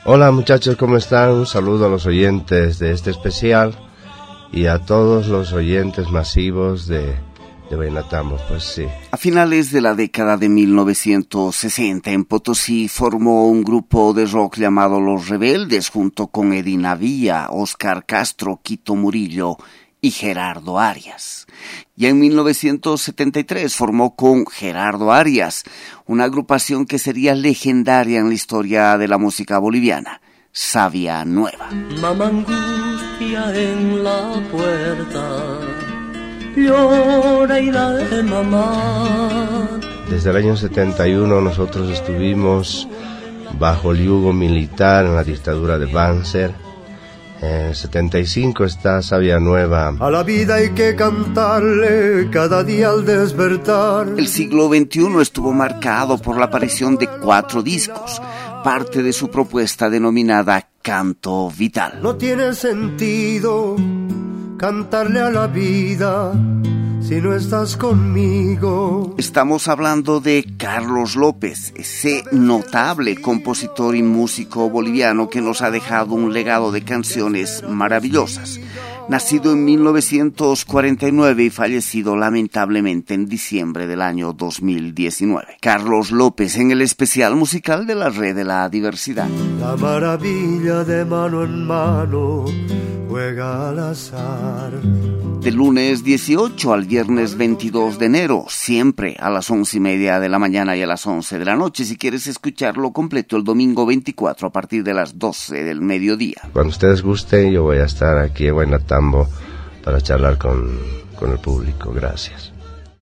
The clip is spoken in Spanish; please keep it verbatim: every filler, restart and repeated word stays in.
Hola muchachos, ¿cómo están? Un saludo a los oyentes de este especial y a todos los oyentes masivos de, de Vallenatambo, pues sí. A finales de la década de mil novecientos sesenta en Potosí formó un grupo de rock llamado Los Rebeldes junto con Edina Villa, Oscar Castro, Quito Murillo y Gerardo Arias. Y en mil novecientos setenta y tres formó con Gerardo Arias una agrupación que sería legendaria en la historia de la música boliviana, Savia Nueva. Mamá angustia en la puerta, llora y la de mamá. Desde el año setenta y uno nosotros estuvimos bajo el yugo militar en la dictadura de Banzer. En el setenta y cinco está Savia Nueva. A la vida hay que cantarle cada día al despertar. El siglo veintiuno estuvo marcado por la aparición de cuatro discos, parte de su propuesta denominada Canto Vital. No tiene sentido cantarle a la vida si no estás conmigo. Estamos hablando de Carlos López, ese notable compositor y músico boliviano que nos ha dejado un legado de canciones maravillosas. Nacido en mil novecientos cuarenta y nueve y fallecido lamentablemente en diciembre del año dos mil diecinueve. Carlos López en el especial musical de la Red de la Diversidad. La maravilla de mano en mano juega al azar. De lunes dieciocho al viernes veintidós de enero, siempre a las once y media de la mañana y a las once de la noche. Si quieres escucharlo completo, el domingo veinticuatro a partir de las doce del mediodía. Cuando ustedes gusten, yo voy a estar aquí en Vallenatambo para charlar con, con el público. Gracias.